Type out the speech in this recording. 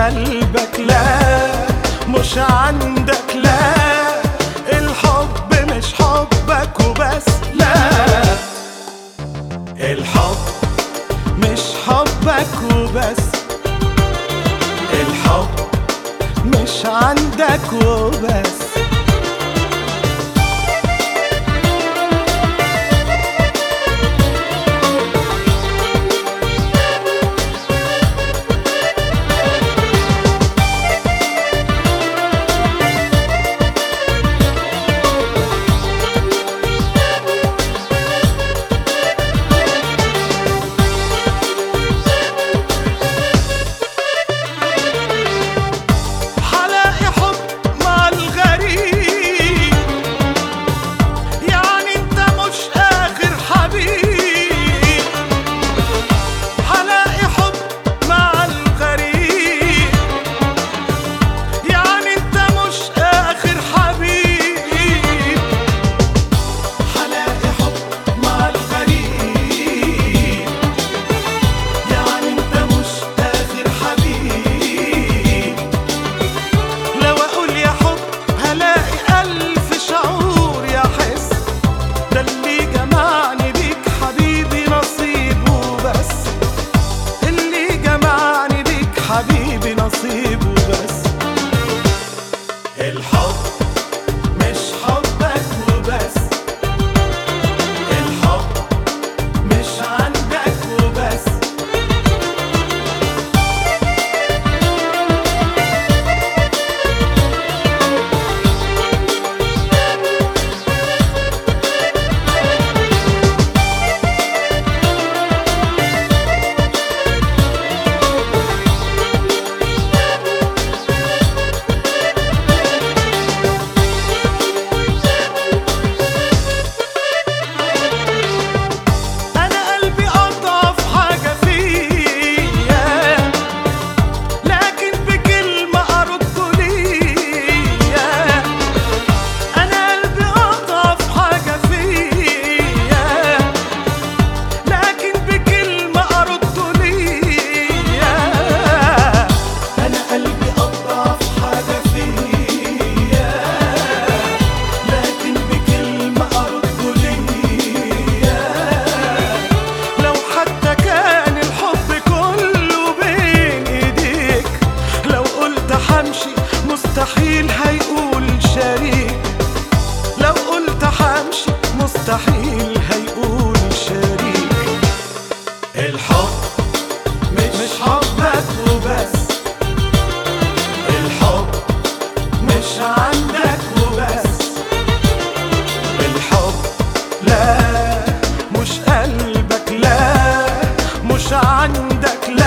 قلبك، لا مش عندك، لا الحب مش حبك وبس، لا الحب مش حبك وبس، الحب مش عندك وبس. حبيبي نصيب وبس. الحب مش حبك وبس، الحب مش عندك وبس. مستحيل هيقول شريك، لو قلت حمشي مستحيل هيقول شريك. الحب مش حبك وبس، الحب مش عندك وبس، الحب لا مش قلبك، لا مش عندك، لا